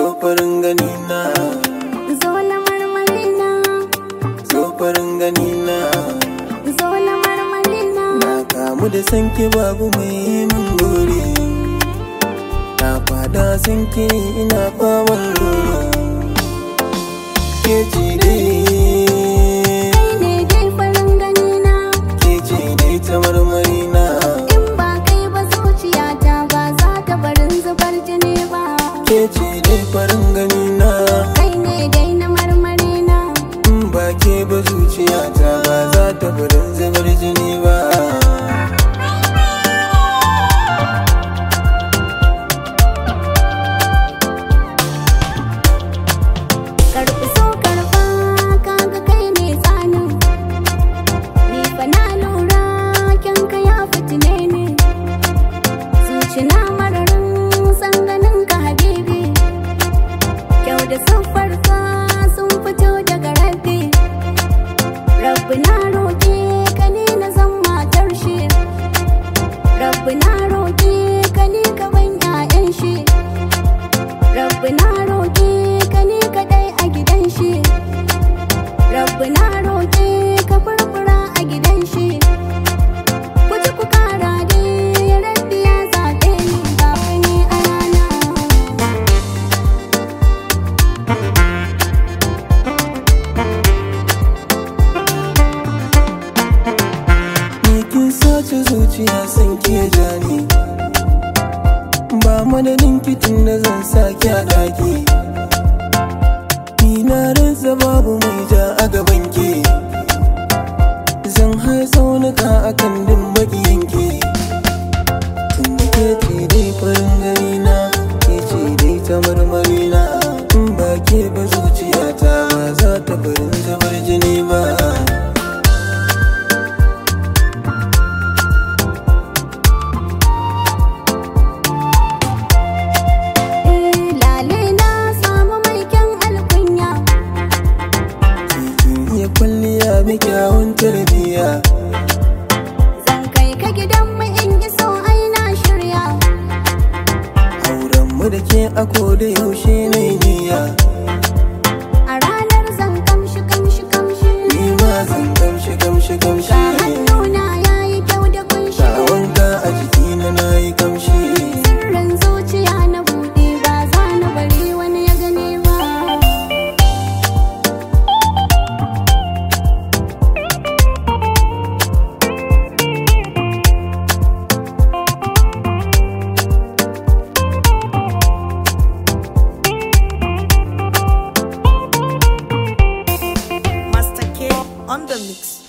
zo farin gani na, zo na marmari na, zo farin gani na, zo na marmari na. na kamu da sanki babu mai min gore, na fada sanki ina faman ruwa. Ke ce dai, Kai ne dai farin gani na, ke ce dai ta marmari na, in ba kai ba zuciyata ba za ta barin zubar jini ba. ke ce dai farin gani na, Kai ne dai na marmari na, in ba ke ba zuciyata ba za ta barin zubar jini ba. karɓi so karɓa kaga kai ne tsanin. Ni fa na lura kyanka ya fitine ni, zuci na mararin san ganin ka habibi. Kyau da siffar ka sun fito daga rabbi. Rabbi na roƙe ka ni na zan matar shi, Rabbi na roƙe ka ni ka ban 'ya'yan shi, Rabbi na roƙe ka ni kaɗai a gidan shi, Rabbi na roƙe ka furfura a gidan shi. Ku ji ku kara dai Rabbi ya zaɓe ni kafin ni a rana. Ni kin sace zuciya san ke jani, ba madadin kitin da zan sake a ɗaki. Ni na rantsa babu mai ja a gaban ke, zan hai tsaunuka akan dimbaki yanke. Tun da ke ce dai farin gani na, ke ce dai ta marmari na, in ba ke ba zuciyata ba za ta barin zubar jini ba. Lale na samu mai kyan alkunya, Kin iya kwalliya mai kyawun tarbiyya, zan kai ka gidan mu in iso ai na shirya. auren mu da ke a koda yaushe na niyya. A ranar zan kamshi kamshi kamshi, Ni ma zan kamshi kamshi kamshi, ga hannuna yayi kyau da kunshi. ta wanka a jikina na yi kamshi. Sirrin zuciya na buɗe ba za na bari wani ya gane ba. Master K on the mix.